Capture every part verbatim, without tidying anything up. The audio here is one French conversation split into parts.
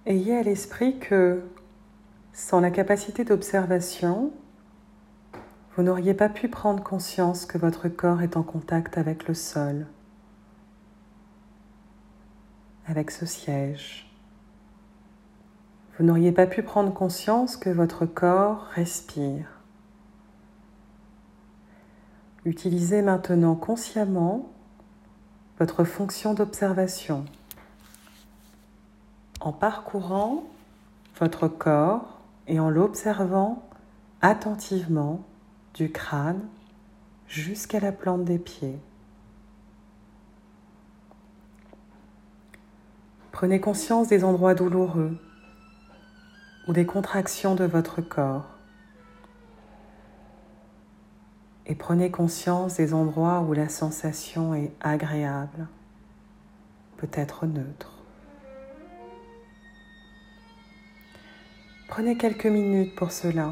Ayez à l'esprit que sans la capacité d'observation, vous n'auriez pas pu prendre conscience que votre corps est en contact avec le sol, avec ce siège. Vous n'auriez pas pu prendre conscience que votre corps respire. Utilisez maintenant consciemment votre fonction d'observation en parcourant votre corps et en l'observant attentivement du crâne jusqu'à la plante des pieds. Prenez conscience des endroits douloureux ou des contractions de votre corps et prenez conscience des endroits où la sensation est agréable, peut-être neutre. Prenez quelques minutes pour cela.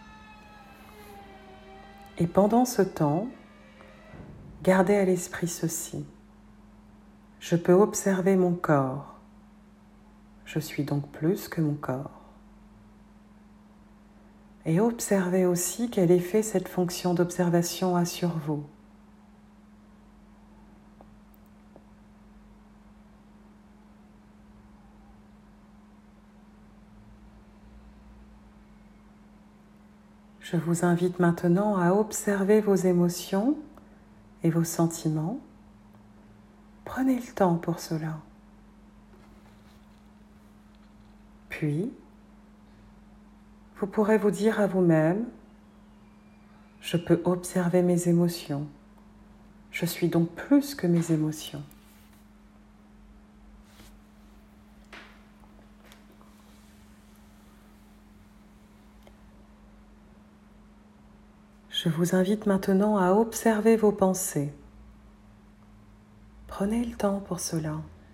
Et pendant ce temps, gardez à l'esprit ceci. Je peux observer mon corps. Je suis donc plus que mon corps. Et observez aussi quel effet cette fonction d'observation a sur vous. Je vous invite maintenant à observer vos émotions et vos sentiments. Prenez le temps pour cela. Puis, vous pourrez vous dire à vous-même, je peux observer mes émotions. Je suis donc plus que mes émotions. Je vous invite maintenant à observer vos pensées. Prenez le temps pour cela.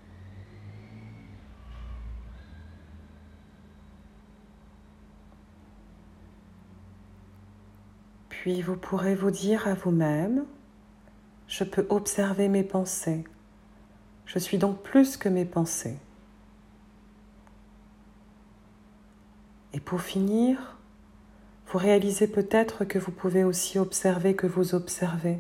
Puis vous pourrez vous dire à vous-même, je peux observer mes pensées. Je suis donc plus que mes pensées. Et pour finir, vous réalisez peut-être que vous pouvez aussi observer que vous observez.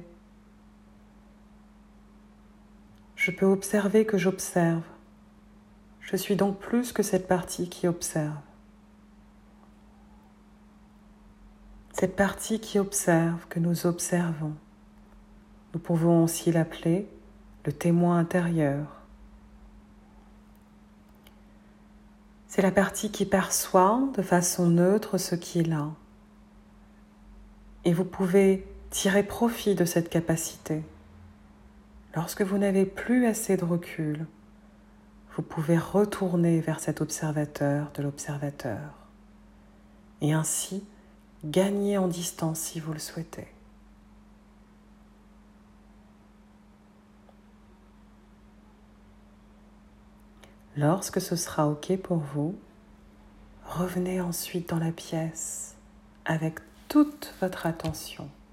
Je peux observer que j'observe. Je suis donc plus que cette partie qui observe. Cette partie qui observe, que nous observons. Nous pouvons aussi l'appeler le témoin intérieur. C'est la partie qui perçoit de façon neutre ce qui est là. Et vous pouvez tirer profit de cette capacité. Lorsque vous n'avez plus assez de recul, vous pouvez retourner vers cet observateur de l'observateur et ainsi gagner en distance si vous le souhaitez. Lorsque ce sera OK pour vous, revenez ensuite dans la pièce avec toute votre attention.